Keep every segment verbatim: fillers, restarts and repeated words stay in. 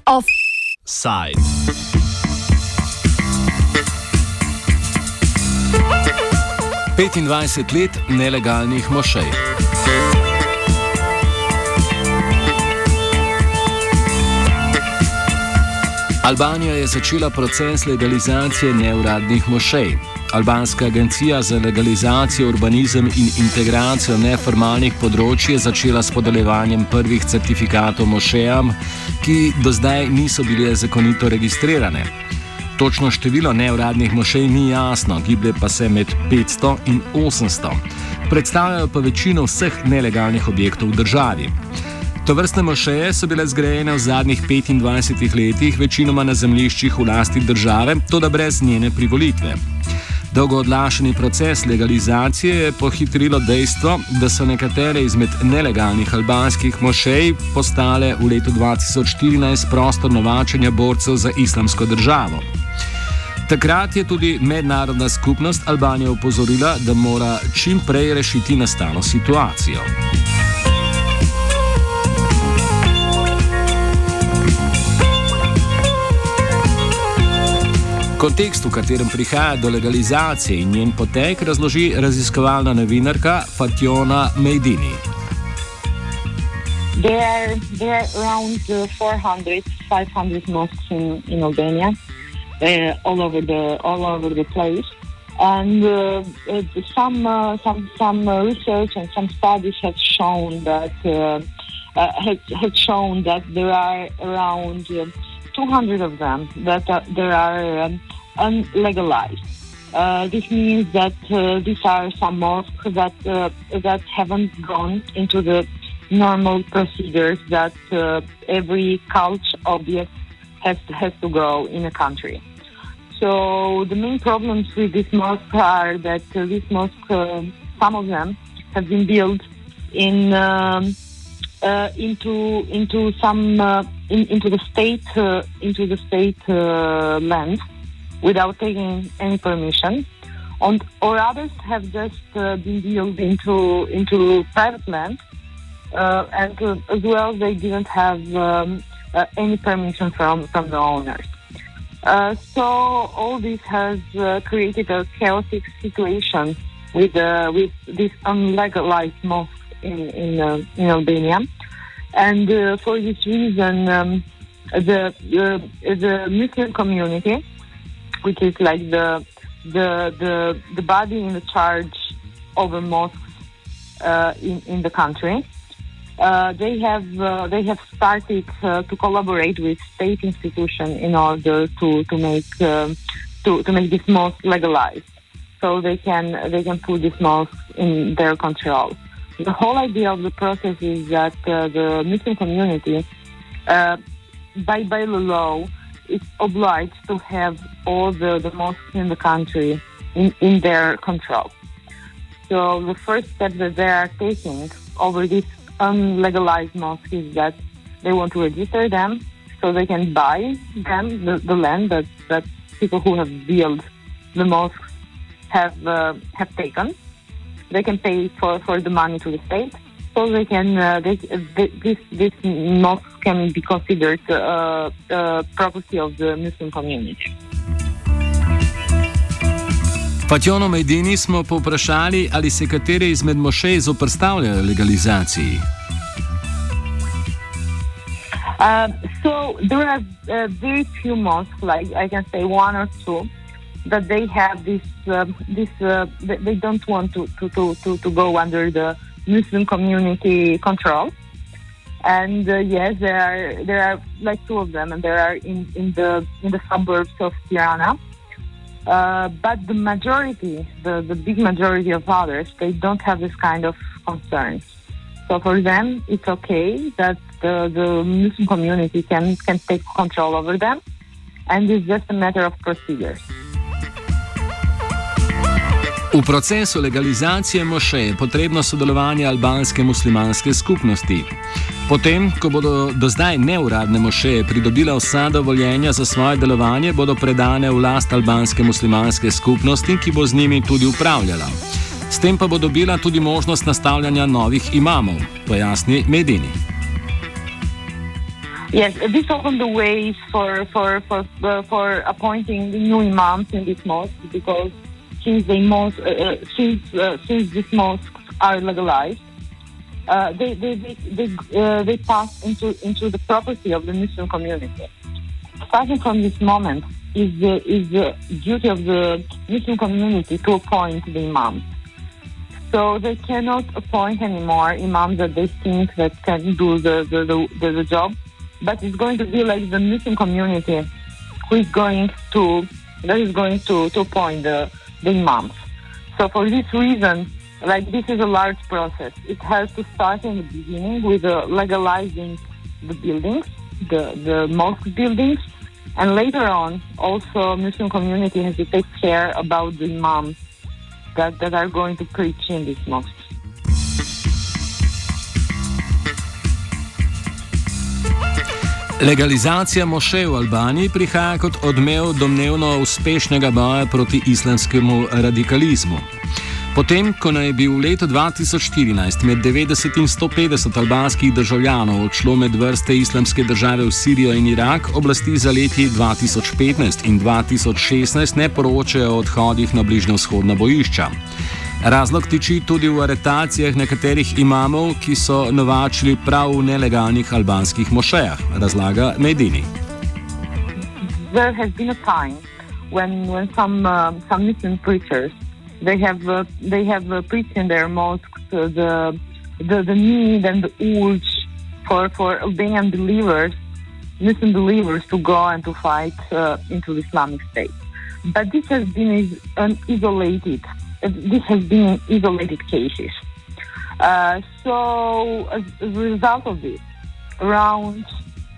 Offside. petindvajset let nelegalnih mošej. Albanija je začela proces legalizacije neuradnih mošej. Albanska agencija za legalizacijo, urbanizem in integracijo neformalnih področij je začela s podeljevanjem prvih certifikatov mošejam, ki do zdaj niso bile zakonito registrirane. Točno število neuradnih mošej ni jasno, giblje pa se med petsto in osemsto. Predstavljajo pa večino vseh nelegalnih objektov v državi. Tovrstne mošeje so bile zgrajene v zadnjih petindvajsetih letih, večinoma na zemljiščih v lasti države, toda brez njene privolitve. Dolgo odlašeni proces legalizacije je pohitrilo dejstvo, da so nekatere izmed nelegalnih albanskih mošej postale v letu dva tisoč štirinajst prostor novačenja borcev za islamsko državo. Takrat je tudi mednarodna skupnost Albanijo opozorila, da mora čim prej rešiti nastalo situacijo. Kontekst, v katerem prihaja do legalizacije in njen potek, razloži raziskovalna novinarka Fatjona Mejdini. There are, there are around uh, four hundred, five hundred mosques in, in Albania, uh, all over the all over the place, and uh, uh, some uh, some some uh, research and some studies have shown that uh, uh, have, have shown that there are around uh, two hundred of them that uh, there are um, unlegalized. Uh, this means that uh, these are some mosques that uh, that haven't gone into the normal procedures that uh, every cult object has has to go in a country. So the main problems with these mosques are that uh, these mosques, uh, some of them, have been built in um, uh, into into some uh, in, into the state uh, into the state uh, land without taking any permission, and or others have just uh, been built into into private land, uh, and uh, as well they didn't have um, uh, any permission from from the owners. Uh, so all this has uh, created a chaotic situation with uh, with this unlegalized mosque in in, uh, in Albania, and uh, for this reason, um, the uh, the Muslim community, which is like the the the the body in the charge over mosques uh, in in the country, uh, they have uh, they have started uh, to collaborate with state institutions in order to to make uh, to to make this mosque legalized, so they can they can put this mosque in their control. The whole idea of the process is that uh, the Muslim community, uh, by by the law, is obliged to have all the, the mosques in the country in, in their control. So the first step that they are taking over this unlegalized mosque is that they want to register them so they can buy them, the, the land that, that people who have built the mosques have uh, have taken. They can pay for, for the money to the state, so they can uh, they, this this mosque can be considered uh, uh, property of the Muslim community. Fatjono Mejdini smo povprašali, ali se katere izmed mošej zoperstavljajo legalizaciji. Uh, so there are uh, very few mosques, like I can say one or two, that they have this uh, this uh, they don't want to, to, to, to go under the Muslim community control. And uh, yes, there are there are like two of them, and there are in, in the in the suburbs of Tirana. Uh, but the majority, the, the big majority of others, they don't have this kind of concerns. So for them, it's okay that the, the Muslim community can, can take control over them, and it's just a matter of procedures. V procesu legalizacije mošeje je potrebno sodelovanje albanske muslimanske skupnosti. Potem, ko bodo do zdaj neuradne mošeje pridobile vsa dovoljenja za svoje delovanje, bodo predane v last albanske muslimanske skupnosti, ki bo z njimi tudi upravljala. S tem pa bo dobila tudi možnost nastavljanja novih imamov, pojasni Mejdini. Yes, this opened the ways for for for uh, for appointing new imams in this mosque, because since they mosque, uh, since uh, since these mosques are legalized, uh, they they they they, uh, they pass into into the property of the Muslim community. Starting from this moment, is the is the duty of the Muslim community to appoint the imams. So they cannot appoint anymore imams that they think that can do the the, the, the, the job, but it's going to be like the Muslim community who is going to that is going to, to appoint the, the imams. So for this reason, like this is a large process. It has to start in the beginning with uh, legalizing the buildings, the the mosque buildings, and later on also Muslim community has to take care about the imams that, that are going to preach in these mosques. Legalizacija mošej v Albaniji prihaja kot odmev domnevno uspešnega boja proti islamskemu radikalizmu. Potem, ko naj bi v letu dva tisoč štirinajst med devetdeset in sto petdeset albanskih državljanov odšlo med vrste islamske države v Sirijo in Irak, oblasti za leti dva tisoč petnajst in dva tisoč šestnajst ne poročajo o odhodih na bližnjevzhodna bojišča. Razlog tiči tudi v aretacijah nekaterih imamov, ki so novačili prav v nelegalnih albanskih mošejah, razlaga Medini. There has been a time when, when some, uh, some Muslim preachers They have uh, they have uh, preached in their mosques uh, the, the the need and the urge for for Albanian believers, Muslim believers, to go and to fight uh, into the Islamic State. But this has been is, an isolated. Uh, this has been isolated cases. Uh, so as, as a result of this, around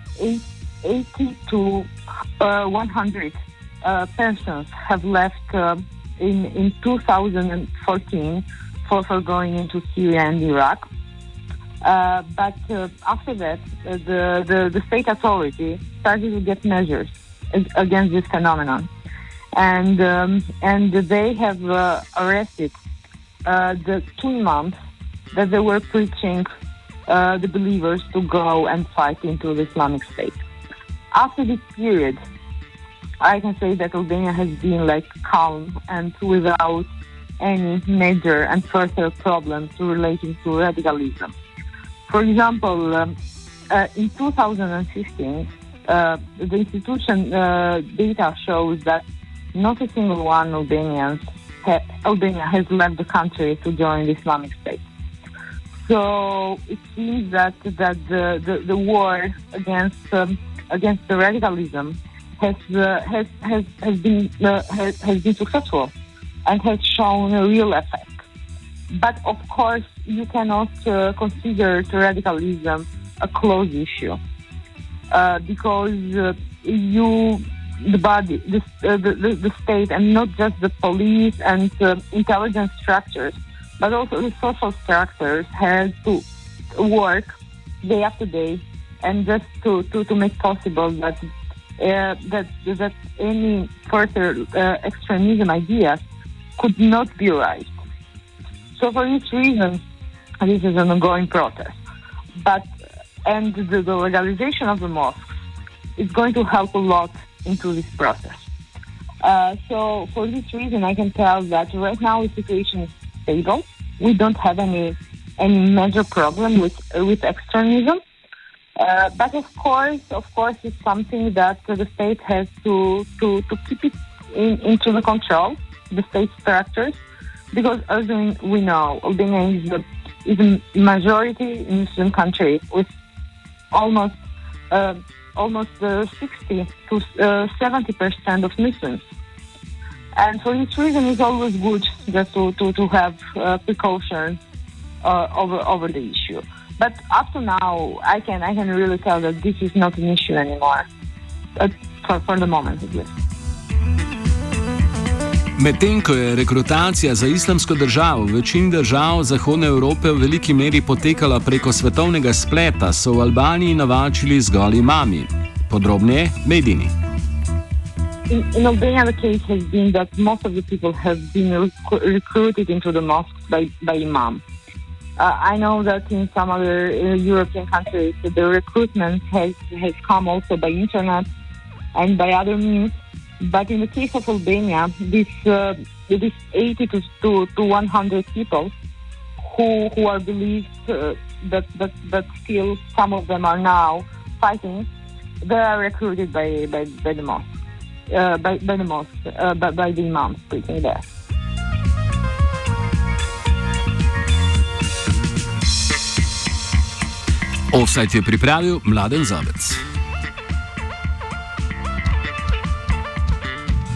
eighty to one hundred uh, persons have left. Uh, In, in two thousand fourteen for, for going into Syria and Iraq. Uh, but uh, after that, uh, the, the, the state authority started to get measures against this phenomenon. And, um, and they have uh, arrested uh, the two imams that they were preaching uh, the believers to go and fight into the Islamic State. After this period, I can say that Albania has been like calm and without any major and further problems relating to radicalism. For example, um, uh, in two thousand fifteen, uh, the institution uh, data shows that not a single one Albanians ha- Albania has left the country to join the Islamic State. So it seems that that the, the, the war against um, against the radicalism has uh, has has has been uh, has, has been successful and has shown a real effect. But of course, you cannot uh, consider radicalism a closed issue uh, because uh, you, the body, the, uh, the, the the state, and not just the police and uh, intelligence structures, but also the social structures, has to work day after day, and just to, to, to make possible that uh, that that any further uh, extremism ideas could not be raised. So for this reason, this is an ongoing protest. But and the, the legalization of the mosques is going to help a lot into this process. Uh, so for this reason, I can tell that right now the situation is stable. We don't have any any major problem with uh, with extremism. Uh, but of course, of course, it's something that uh, the state has to to, to keep it in, into the control, the state structures, because as we know, Albania is a, is a majority Muslim country with almost uh, almost uh, sixty to seventy percent of Muslims. And for this reason, it's always good just to, to, to have uh, precautions uh, over over the issue. But up to now, I can I can really tell that this is not an issue anymore, uh, for, for the moment at least. Medtem ko je rekrutacija za islamsko državo v večini držav Zahodne Evrope v veliki meri potekala preko svetovnega spleta, so v Albaniji navačili zgolj imami. Podrobneje Medini. In, in Albania, the case has been that most of the people have been rec- recruited into the mosques by, by imam. Uh, I know that in some other uh, European countries, the recruitment has, has come also by internet and by other means. But in the case of Albania, this uh, this eighty to, to, to one hundred people who who are believed uh, that, that that still some of them are now fighting, they are recruited by by, by the mosque, uh, by, by the mosque, uh, by, by the imams preaching there. Offside je pripravil Mladen Zobec.